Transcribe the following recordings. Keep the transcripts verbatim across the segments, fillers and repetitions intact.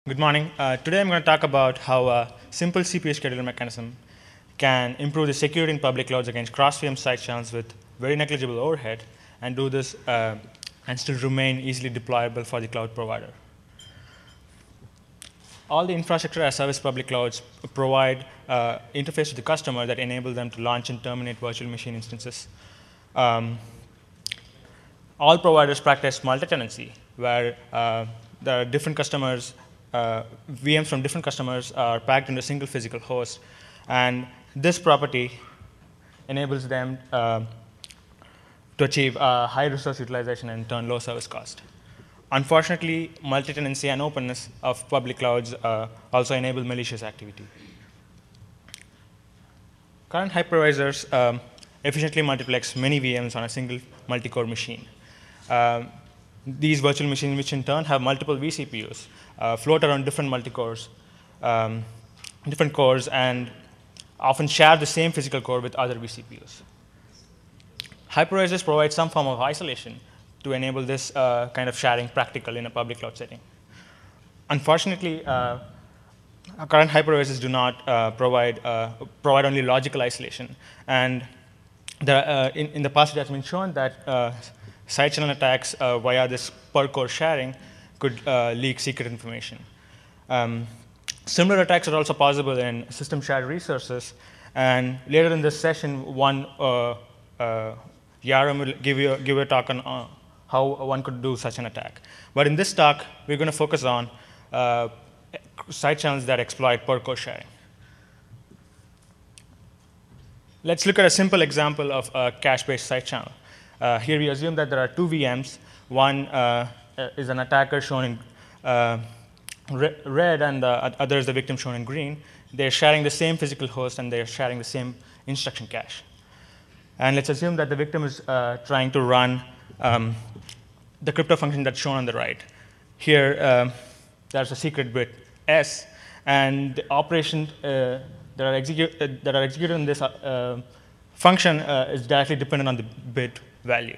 Good morning. Uh, today I'm going to talk about how a simple C P U scheduler mechanism can improve the security in public clouds against cross-V M side channels with very negligible overhead, and do this uh, and still remain easily deployable for the cloud provider. All the infrastructure as service public clouds provide uh, interface to the customer that enable them to launch and terminate virtual machine instances. Um, all providers practice multi-tenancy, where uh, there are different customers, uh, V Ms from different customers are packed into a single physical host. And this property enables them uh, to achieve uh, high resource utilization and in turn low service cost. Unfortunately, multi-tenancy and openness of public clouds uh, also enable malicious activity. Current hypervisors um, efficiently multiplex many V Ms on a single multi-core machine. Um, these virtual machines, which in turn have multiple vCPUs, uh, float around different multi-cores, um, different cores, and often share the same physical core with other vCPUs. Hypervisors provide some form of isolation to enable this uh, kind of sharing practical in a public cloud setting. Unfortunately, uh, current hypervisors do not uh, provide, uh, provide only logical isolation. And there, uh, in, in the past, it has been shown that uh, side channel attacks uh, via this per core sharing could uh, leak secret information. Um, similar attacks are also possible in system shared resources. And later in this session, one uh, uh, Yaram will give you, give you a talk on uh, how one could do such an attack. But in this talk, we're going to focus on uh, side channels that exploit per core sharing. Let's look at a simple example of a cache-based side channel. Uh, here we assume that there are two V Ms. One uh, is an attacker shown in uh, re red, and the other is the victim shown in green. They're sharing the same physical host, and they're sharing the same instruction cache. And let's assume that the victim is uh, trying to run um, the crypto function that's shown on the right. Here, uh, there's a secret bit S, and the operation uh, that, are execute, uh, that are executed in this uh, function uh, is directly dependent on the bit value.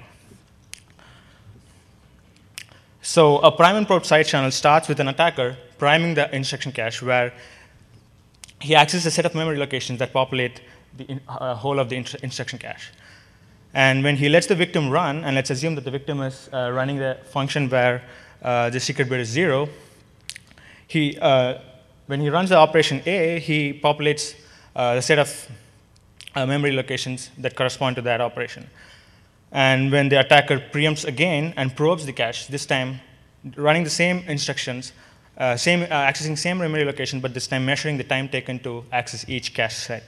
So a prime and probe side channel starts with an attacker priming the instruction cache, where he accesses a set of memory locations that populate the in, uh, whole of the instru instruction cache. And when he lets the victim run, and let's assume that the victim is uh, running the function where uh, the secret bit is zero, he, uh, when he runs the operation A, he populates uh, the set of uh, memory locations that correspond to that operation. And when the attacker preempts again and probes the cache, this time running the same instructions, uh, same, uh, accessing same memory location, but this time measuring the time taken to access each cache set.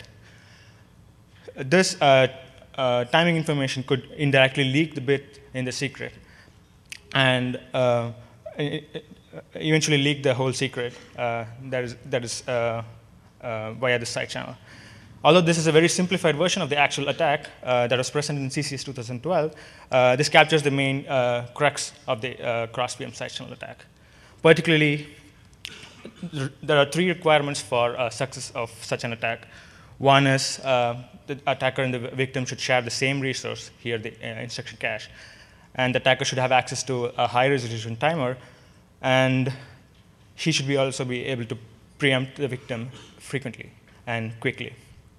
This uh, uh, timing information could indirectly leak the bit in the secret, and uh, eventually leak the whole secret uh, that is, that is uh, uh, via the side channel. Although this is a very simplified version of the actual attack uh, that was present in C C S two thousand twelve, uh, this captures the main uh, crux of the uh, cross-V M side channel attack. Particularly, there are three requirements for uh, success of such an attack. One is uh, the attacker and the victim should share the same resource, here the uh, instruction cache, and the attacker should have access to a high-resolution timer, and he should be also be able to preempt the victim frequently and quickly.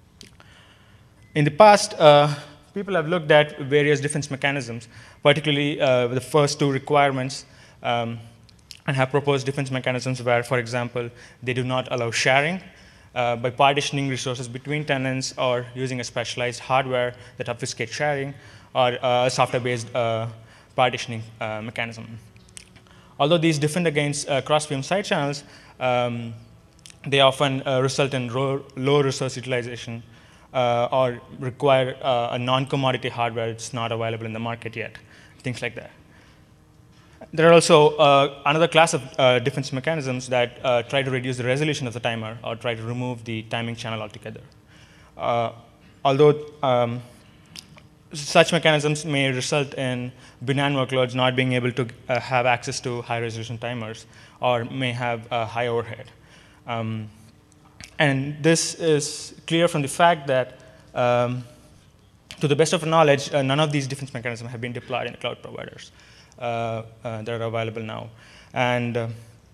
In the past, uh, people have looked at various defense mechanisms, particularly uh, the first two requirements, um, and have proposed defense mechanisms where, for example, they do not allow sharing uh, by partitioning resources between tenants, or using a specialized hardware that obfuscates sharing, or uh, a software-based uh, partitioning uh, mechanism. Although these defend against uh, cross-V M side channels, um, they often uh, result in low resource utilization, uh, or require uh, a non-commodity hardware that's not available in the market yet, things like that. There are also uh, another class of uh, defense mechanisms that uh, try to reduce the resolution of the timer, or try to remove the timing channel altogether. Uh, although um, such mechanisms may result in benign workloads not being able to uh, have access to high-resolution timers, or may have a high overhead. Um, and this is clear from the fact that, um, to the best of our knowledge, uh, none of these defense mechanisms have been deployed in cloud providers uh, uh, that are available now. And uh,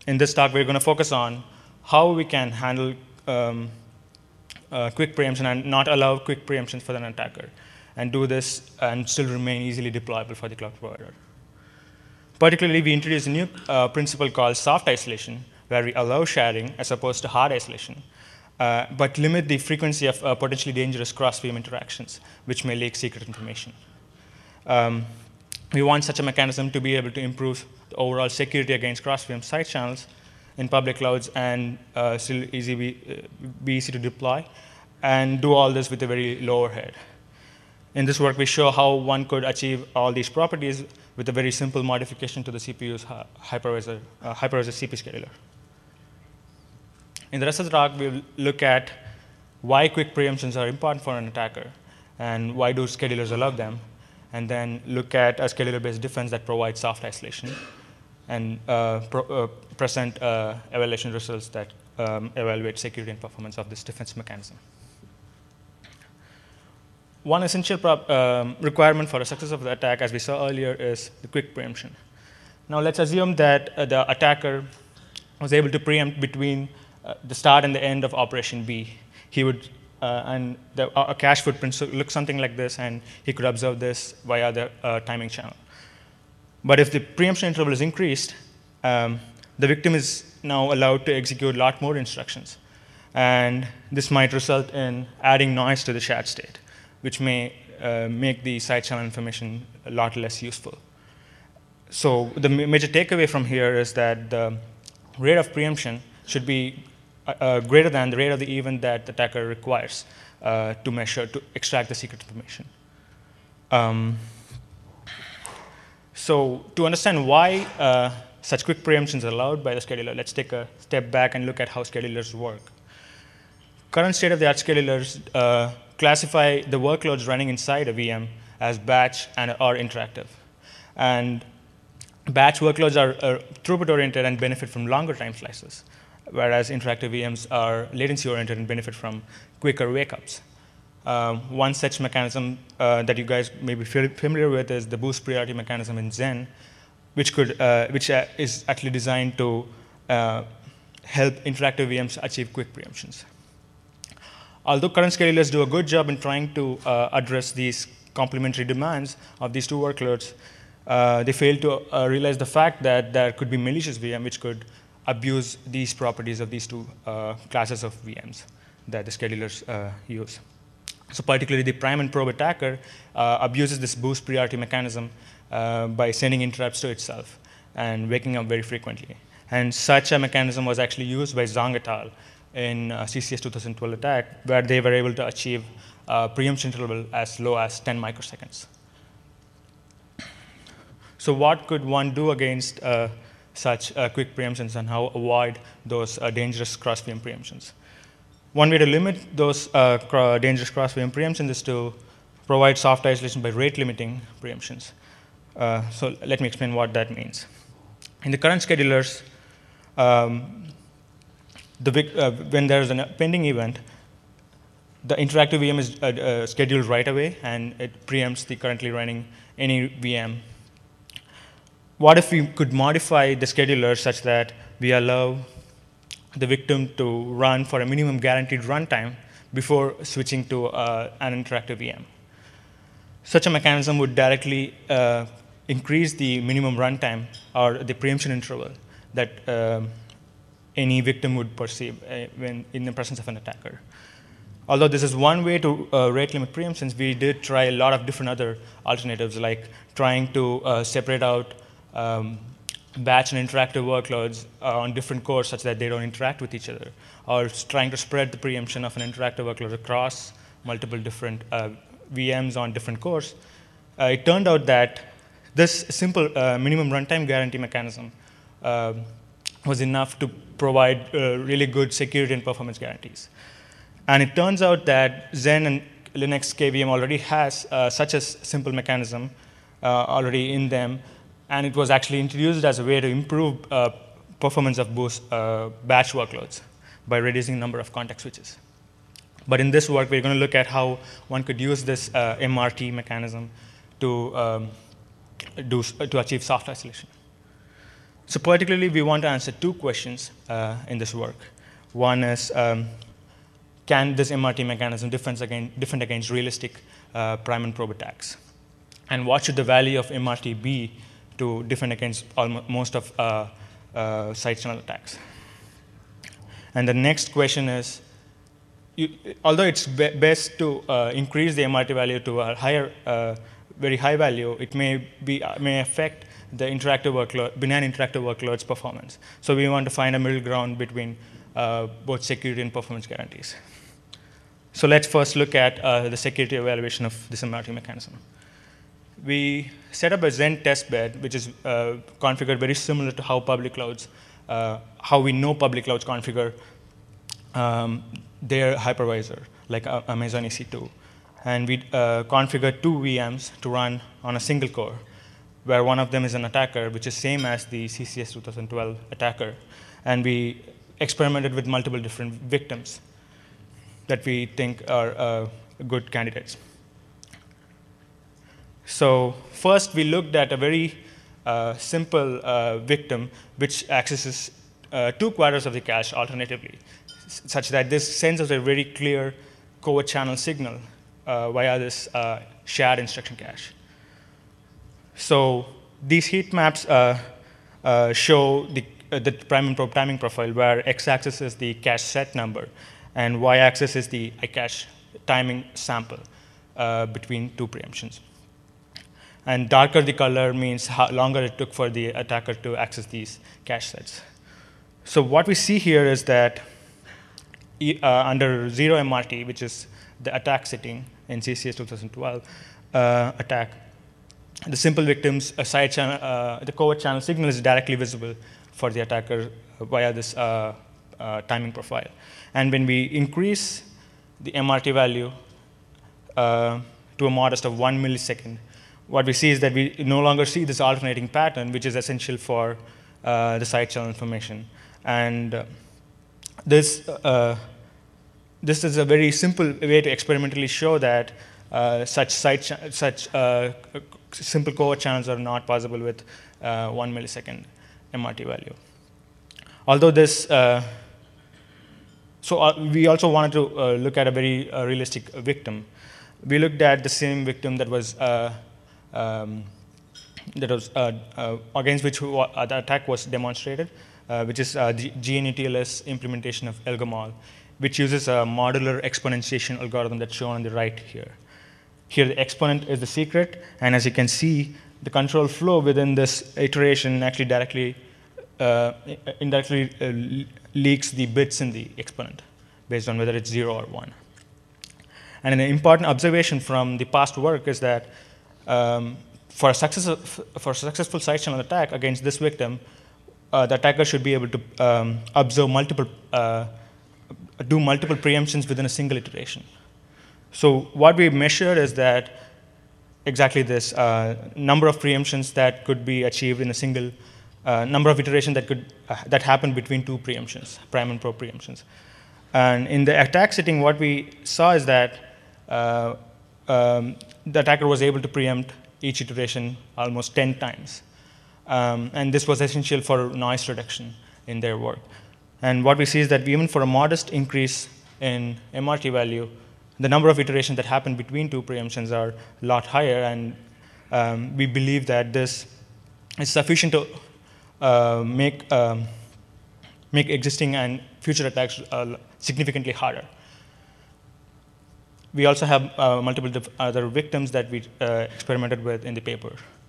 in this talk, we're going to focus on how we can handle um, uh, quick preemption and not allow quick preemptions for an attacker, and do this and still remain easily deployable for the cloud provider. Particularly, we introduced a new uh, principle called soft isolation, where we allow sharing as opposed to hard isolation, uh, but limit the frequency of uh, potentially dangerous cross-V M interactions, which may leak secret information. Um, we want such a mechanism to be able to improve the overall security against cross-V M side channels in public clouds and uh, still easy be, uh, be easy to deploy, and do all this with a very low overhead. In this work, we show how one could achieve all these properties with a very simple modification to the C P U's hypervisor, uh, hypervisor C P scheduler. In the rest of the talk, we'll look at why quick preemptions are important for an attacker, and why do schedulers allow them, and then look at a scheduler-based defense that provides soft isolation, and uh, pro uh, present uh, evaluation results that um, evaluate security and performance of this defense mechanism. One essential um, requirement for the success of the attack, as we saw earlier, is the quick preemption. Now, let's assume that uh, the attacker was able to preempt between uh, the start and the end of Operation B. He would, uh, and the uh, cache footprint looks something like this, and he could observe this via the uh, timing channel. But if the preemption interval is increased, um, the victim is now allowed to execute a lot more instructions. And this might result in adding noise to the shared state, which may uh, make the side channel information a lot less useful. So the major takeaway from here is that the rate of preemption should be uh, uh, greater than the rate of the event that the attacker requires uh, to measure, to extract the secret information. Um, so to understand why uh, such quick preemptions are allowed by the scheduler, let's take a step back and look at how schedulers work. Current state-of-the-art schedulers uh, classify the workloads running inside a V M as batch and or interactive. And batch workloads are, are throughput-oriented and benefit from longer time slices, whereas interactive V Ms are latency-oriented and benefit from quicker wake-ups. Um, one such mechanism uh, that you guys may be familiar with is the boost priority mechanism in Xen, which, could, uh, which uh, is actually designed to uh, help interactive V Ms achieve quick preemptions. Although current schedulers do a good job in trying to uh, address these complementary demands of these two workloads, uh, they fail to uh, realize the fact that there could be malicious V M which could abuse these properties of these two uh, classes of V Ms that the schedulers uh, use. So particularly the prime and probe attacker uh, abuses this boost priority mechanism uh, by sending interrupts to itself and waking up very frequently. And such a mechanism was actually used by Zhang et al. In uh, C C S two thousand twelve attack, where they were able to achieve uh, preemption interval as low as ten microseconds. So what could one do against uh, such uh, quick preemptions, and how avoid those uh, dangerous cross-V M preemptions? One way to limit those uh, cr dangerous cross-V M preemptions is to provide soft isolation by rate limiting preemptions. Uh, so let me explain what that means. In the current schedulers, um, The, uh, when there's a pending event, the interactive V M is uh, uh, scheduled right away, and it preempts the currently running any V M. What if we could modify the scheduler such that we allow the victim to run for a minimum guaranteed runtime before switching to uh, an interactive V M? Such a mechanism would directly uh, increase the minimum runtime or the preemption interval that um, any victim would perceive uh, when in the presence of an attacker. Although this is one way to uh, rate limit preemptions, we did try a lot of different other alternatives, like trying to uh, separate out um, batch and interactive workloads uh, on different cores such that they don't interact with each other, or trying to spread the preemption of an interactive workload across multiple different uh, V Ms on different cores. Uh, it turned out that this simple uh, minimum runtime guarantee mechanism uh, was enough to provide uh, really good security and performance guarantees. And it turns out that Xen and Linux K V M already has uh, such a simple mechanism uh, already in them, and it was actually introduced as a way to improve uh, performance of boost uh, batch workloads by reducing the number of context switches. But in this work, we're going to look at how one could use this uh, M R T mechanism to, um, do, to achieve soft isolation. So particularly, we want to answer two questions uh, in this work. One is, um, can this M R T mechanism difference against, different against realistic uh, prime and probe attacks? And what should the value of M R T be to defend against almost most of uh, uh, side channel attacks? And the next question is, you, although it's be best to uh, increase the M R T value to a higher, uh, very high value, it may, be, uh, may affect the interactive workload, benign interactive workloads performance. So we want to find a middle ground between uh, both security and performance guarantees. So let's first look at uh, the security evaluation of this M R T mechanism. We set up a Zen testbed, which is uh, configured very similar to how public clouds, uh, how we know public clouds configure um, their hypervisor, like uh, Amazon E C two. And we uh, configured two V Ms to run on a single core, where one of them is an attacker, which is same as the C C S two thousand twelve attacker. And we experimented with multiple different victims that we think are uh, good candidates. So first, we looked at a very uh, simple uh, victim, which accesses uh, two quarters of the cache alternatively, such that this sends us a very clear covert channel signal uh, via this uh, shared instruction cache. So these heat maps uh, uh, show the, uh, the prime and probe timing profile, where x-axis is the cache set number, and y-axis is the iCache timing sample uh, between two preemptions. And darker the color means how longer it took for the attacker to access these cache sets. So what we see here is that uh, under zero M R T, which is the attack setting in C C S two thousand twelve uh, attack, the simple victims a side channel, uh, the covert channel signal is directly visible for the attacker via this uh, uh, timing profile. And when we increase the M R T value uh, to a modest of one millisecond, what we see is that we no longer see this alternating pattern, which is essential for uh, the side channel information. And uh, this, uh, this is a very simple way to experimentally show that uh, such, side such uh, simple covert channels are not possible with uh, one millisecond M R T value. Although this, uh, so uh, we also wanted to uh, look at a very uh, realistic victim. We looked at the same victim that was uh, Um, that was uh, uh, against which uh, the attack was demonstrated, uh, which is uh, the G N E T L S implementation of Elgamal, which uses a modular exponentiation algorithm that's shown on the right here. Here, the exponent is the secret, and as you can see, the control flow within this iteration actually directly, uh, indirectly uh, leaks the bits in the exponent based on whether it's zero or one. And an important observation from the past work is that Um, for, a success, for a successful side channel attack against this victim, uh, the attacker should be able to um, observe multiple, uh, do multiple preemptions within a single iteration. So what we measured is that exactly this uh, number of preemptions that could be achieved in a single uh, number of iterations that could uh, that happened between two preemptions, prime and probe preemptions. And in the attack setting, what we saw is that uh, Um, the attacker was able to preempt each iteration almost ten times. Um, and this was essential for noise reduction in their work. And what we see is that even for a modest increase in M R T value, the number of iterations that happen between two preemptions are a lot higher, and um, we believe that this is sufficient to uh, make, um, make existing and future attacks uh, significantly harder. We also have uh, multiple other victims that we uh, experimented with in the paper.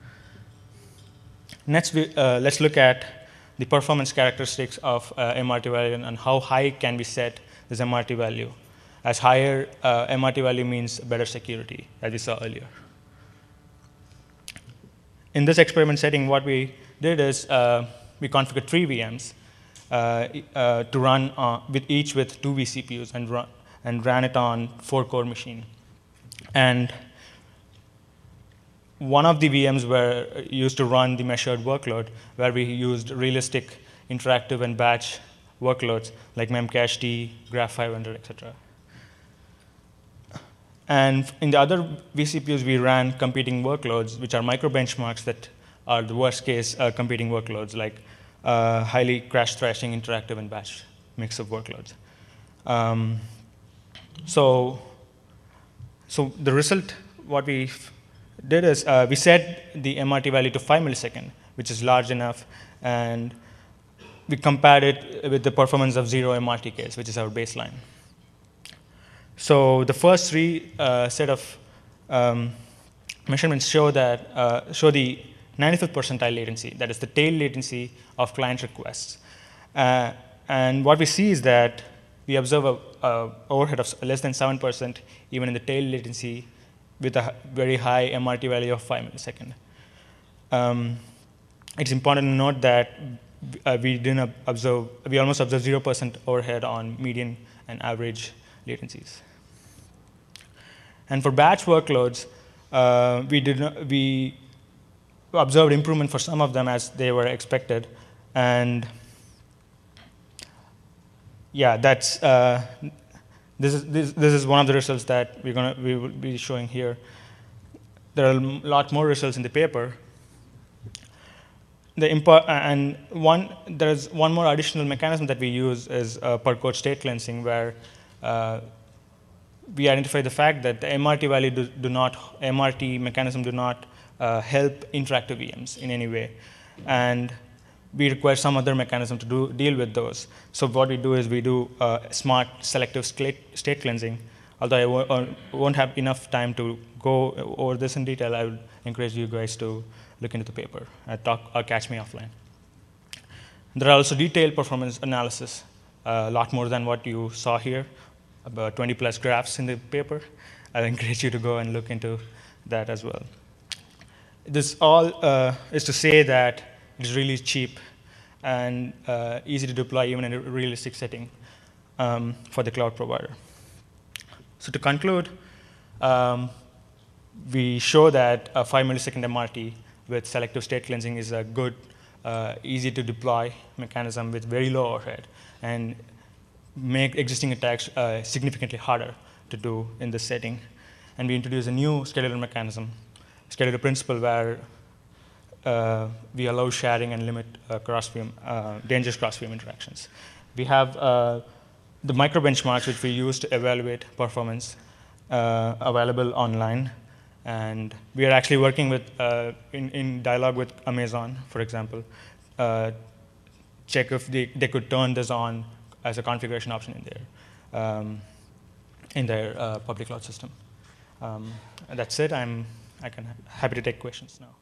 Next, we, uh, let's look at the performance characteristics of uh, M R T value and how high can we set this M R T value. As higher uh, M R T value means better security, as we saw earlier. In this experiment setting, what we did is uh, we configured three V Ms uh, uh, to run uh, with each with two V C P Us and run, and ran it on four-core machine. And one of the V Ms were used to run the measured workload, where we used realistic interactive and batch workloads like Memcached, Graph five hundred, et cetera. And in the other V C P Us, we ran competing workloads, which are micro benchmarks that are the worst case uh, competing workloads, like uh, highly crash thrashing, interactive, and batch mix of workloads. Um, so, so the result, what we did is uh, we set the M R T value to five milliseconds, which is large enough, and we compared it with the performance of zero M R T case, which is our baseline. So the first three uh, set of um, measurements show that uh, show the ninety-fifth percentile latency, that is the tail latency of client requests. Uh, and what we see is that we observe a, a overhead of less than seven percent even in the tail latency with a very high M R T value of five milliseconds. Um, it's important to note that uh, we didn't observe, we almost observed zero percent overhead on median and average latencies. And for batch workloads, uh, we did not, we observed improvement for some of them as they were expected, and yeah, that's uh, this is this, this is one of the results that we're gonna we will be showing here. There are a lot more results in the paper. The import, and one there's one more additional mechanism that we use is uh, per code state cleansing, where uh, we identify the fact that the M R T value do, do not M R T mechanism do not uh, help interactive V Ms in any way, and we require some other mechanism to do, deal with those. So what we do is we do uh, smart selective state cleansing. Although I w won't have enough time to go over this in detail, I would encourage you guys to look into the paper and talk or catch me offline. There are also detailed performance analysis, a lot more than what you saw here, about twenty plus graphs in the paper. I encourage you to go and look into that as well. This all uh, is to say that it's really cheap and uh, easy to deploy even in a realistic setting um, for the cloud provider. So to conclude, um, we show that a five millisecond M R T with selective state cleansing is a good, uh, easy to deploy mechanism with very low overhead and make existing attacks uh, significantly harder to do in this setting. And we introduce a new scheduler mechanism, scheduler principle, where uh, we allow sharing and limit uh, cross-V M, uh, dangerous cross-V M interactions. We have uh, the micro benchmarks which we use to evaluate performance uh, available online. And we are actually working with, uh, in, in dialogue with Amazon, for example, uh, check if they, they could turn this on as a configuration option in their, um, in their uh, public cloud system. Um, and that's it. I'm I can happy to take questions now.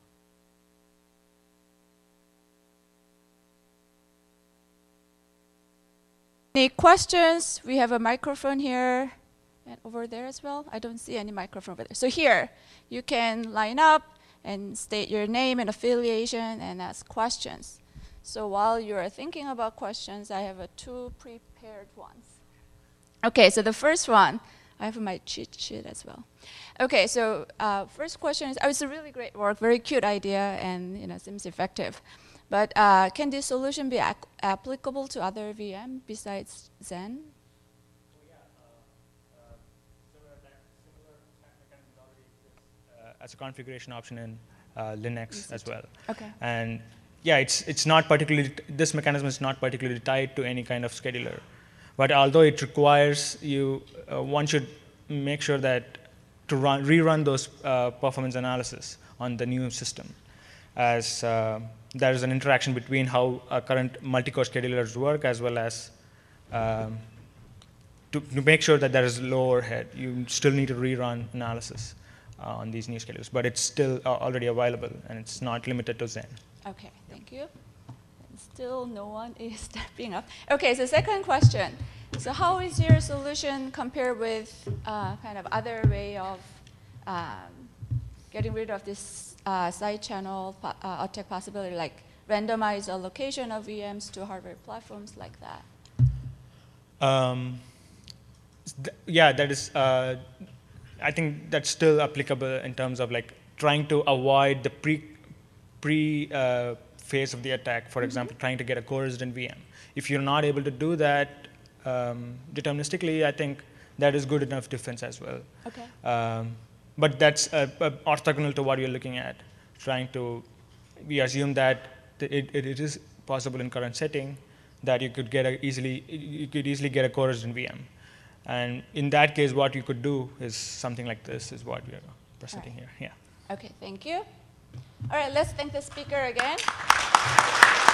Any questions? We have a microphone here. And over there as well? I don't see any microphone over there. So here, you can line up and state your name and affiliation and ask questions. So while you're thinking about questions, I have a two prepared ones. Okay, so the first one, I have my cheat sheet as well. Okay, so uh, first question is, oh, it's a really great work, very cute idea, and you know, seems effective. But uh, can this solution be applicable to other V M besides Zen? As a configuration option in uh, Linux as well. Okay. And yeah, it's it's not particularly, this mechanism is not particularly tied to any kind of scheduler. But although it requires you, uh, one should make sure that to run, rerun those uh, performance analysis on the new system, as uh, there is an interaction between how uh, current multi-core schedulers work as well as um, to, to make sure that there is low overhead. You still need to rerun analysis Uh, on these new schedulers, but it's still uh, already available, and it's not limited to Zen. Okay, thank you. And still no one is stepping up. Okay, so second question. So how is your solution compared with uh, kind of other way of um, getting rid of this uh, side channel uh, attack possibility, like randomize allocation of V Ms to hardware platforms like that? Um, th yeah, that is, uh, I think that's still applicable in terms of like trying to avoid the pre, pre uh, phase of the attack, for mm-hmm. example, trying to get a co-resident V M. If you're not able to do that um, deterministically, I think that is good enough defense as well. Okay. Um, but that's uh, uh, orthogonal to what you're looking at, trying to, we assume that it, it, it is possible in current setting, that you could get a easily you could easily get a coresigent V M. And in that case, what you could do is something like this is what we are presenting right. here. Yeah. Okay, thank you. All right, let's thank the speaker again.